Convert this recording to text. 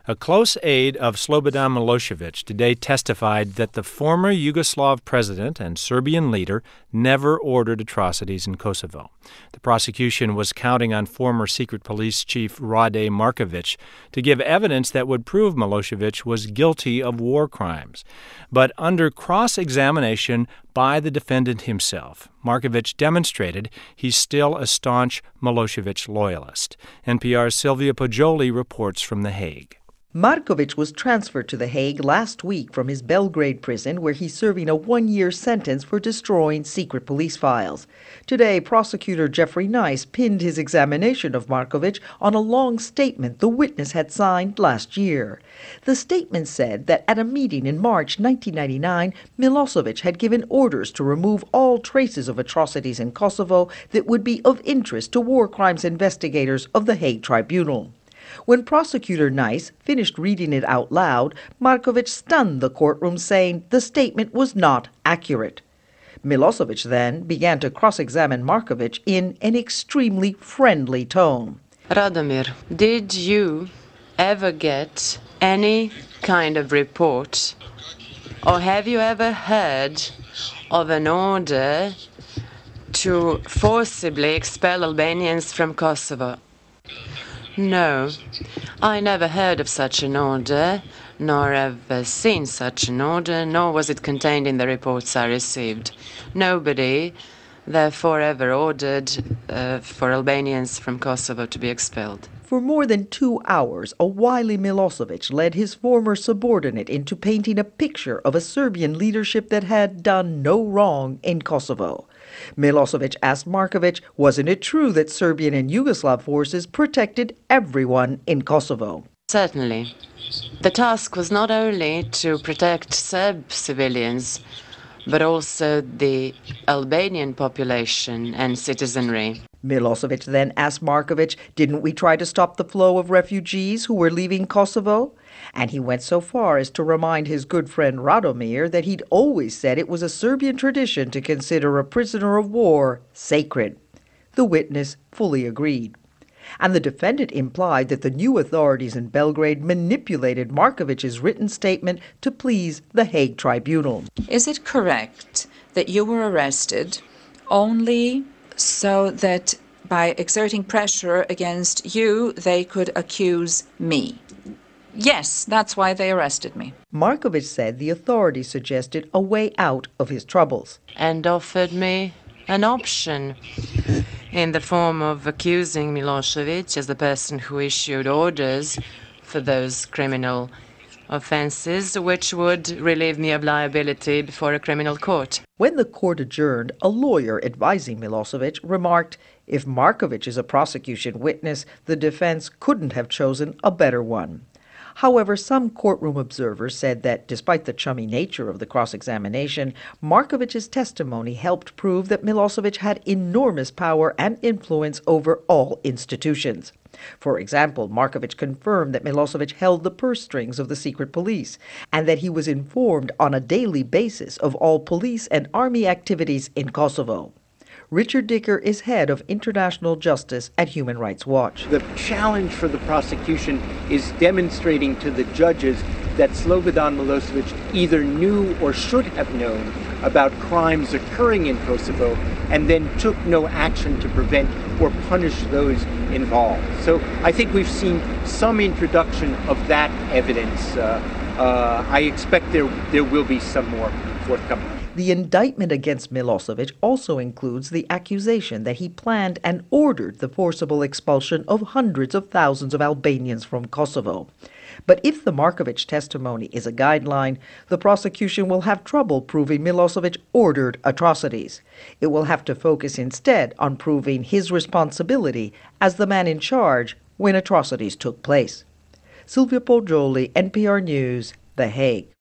A close aide of Slobodan Milosevic today testified that the former Yugoslav president and Serbian leader never ordered atrocities in Kosovo. The prosecution was counting on former secret police chief Rade Markovic to give evidence that would prove Milosevic was guilty of war crimes. But under cross-examination by the defendant himself, Markovic demonstrated he's still a staunch Milosevic loyalist. NPR's Sylvia Poggioli reports from The Hague. Markovic was transferred to The Hague last week from his Belgrade prison, where he's serving a one-year sentence for destroying secret police files. Today, prosecutor Jeffrey Nice pinned his examination of Markovic on a long statement the witness had signed last year. The statement said that at a meeting in March 1999, Milosevic had given orders to remove all traces of atrocities in Kosovo that would be of interest to war crimes investigators of the Hague Tribunal. When prosecutor Nice finished reading it out loud, Markovic stunned the courtroom, saying the statement was not accurate. Milosevic then began to cross-examine Markovic in an extremely friendly tone. Radomir, did you ever get any kind of report, or have you ever heard of an order to forcibly expel Albanians from Kosovo? No, I never heard of such an order, nor ever seen such an order, nor was it contained in the reports I received. Nobody, therefore, ever ordered for Albanians from Kosovo to be expelled. For more than 2 hours, a wily Milosevic led his former subordinate into painting a picture of a Serbian leadership that had done no wrong in Kosovo. Milosevic asked Markovic, wasn't it true that Serbian and Yugoslav forces protected everyone in Kosovo? Certainly. The task was not only to protect Serb civilians, but also the Albanian population and citizenry. Milosevic then asked Markovic, didn't we try to stop the flow of refugees who were leaving Kosovo? And he went so far as to remind his good friend Radomir that he'd always said it was a Serbian tradition to consider a prisoner of war sacred. The witness fully agreed. And the defendant implied that the new authorities in Belgrade manipulated Markovic's written statement to please the Hague Tribunal. Is it correct that you were arrested only so that by exerting pressure against you, they could accuse me? Yes, that's why they arrested me. Markovic said the authorities suggested a way out of his troubles. And offered me an option in the form of accusing Milosevic as the person who issued orders for those criminal offenses, which would relieve me of liability before a criminal court. When the court adjourned, a lawyer advising Milosevic remarked, if Markovic is a prosecution witness, the defense couldn't have chosen a better one. However, some courtroom observers said that despite the chummy nature of the cross-examination, Markovic's testimony helped prove that Milosevic had enormous power and influence over all institutions. For example, Markovic confirmed that Milosevic held the purse strings of the secret police and that he was informed on a daily basis of all police and army activities in Kosovo. Richard Dicker is head of international justice at Human Rights Watch. The challenge for the prosecution is demonstrating to the judges that Slobodan Milosevic either knew or should have known about crimes occurring in Kosovo and then took no action to prevent or punish those involved. So I think we've seen some introduction of that evidence. I expect there will be some more forthcoming. The indictment against Milosevic also includes the accusation that he planned and ordered the forcible expulsion of hundreds of thousands of Albanians from Kosovo. But if the Markovic testimony is a guideline, the prosecution will have trouble proving Milosevic ordered atrocities. It will have to focus instead on proving his responsibility as the man in charge when atrocities took place. Sylvia Poggioli, NPR News, The Hague.